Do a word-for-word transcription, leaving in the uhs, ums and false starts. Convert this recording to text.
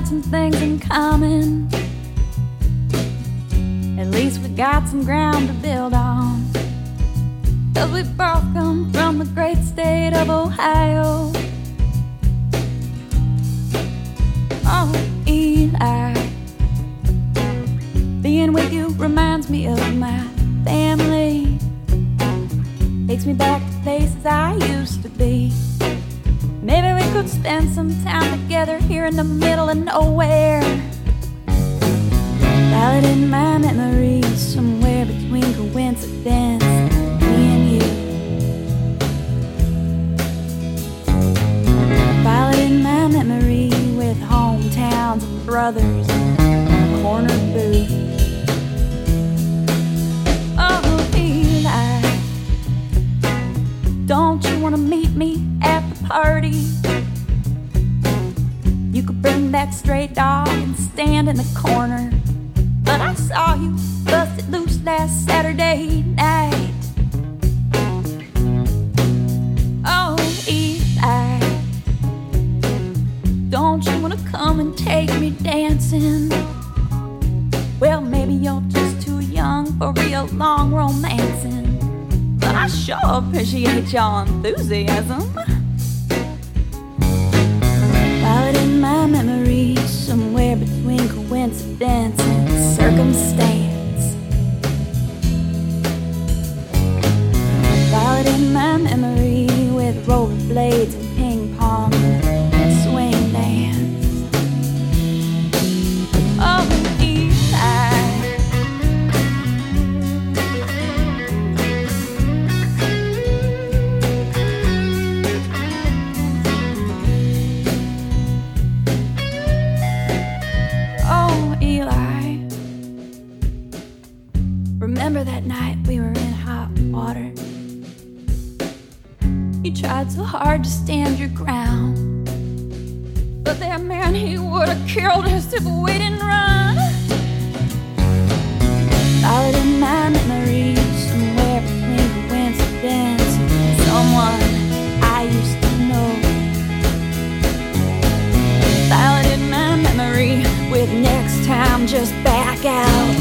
got some things in common. At least we got some ground to build on. 'Cause we both come from the great state of Ohio. Oh, Eli, being with you reminds me of my family. Takes me back to places I used to be. Maybe we could spend some time together here in the middle of nowhere. Valid in my memories, somewhere between coincidence and me and you. Valid in my memory with hometowns and brothers and a corner booth. Oh, Eli, don't you want to meet me at the party? You could bring that stray dog and stand in the corner. But I saw you bust it loose last Saturday night. Oh, Eli, don't you want to come and take me dancing? Well, maybe you're just too young for real long romancing, but I sure appreciate your enthusiasm. Valid in my memory, somewhere between coincidence and circumstance. Valid in my memory with rollerblades and ping pong and swing dance. Oh, Eli, remember that night we were in hot water? You tried so hard to stand your ground, but that man, he would have killed us if we didn't run. Valid in my memory, somewhere between coincidence and someone I used to know. Valid in my memory with next time just back out.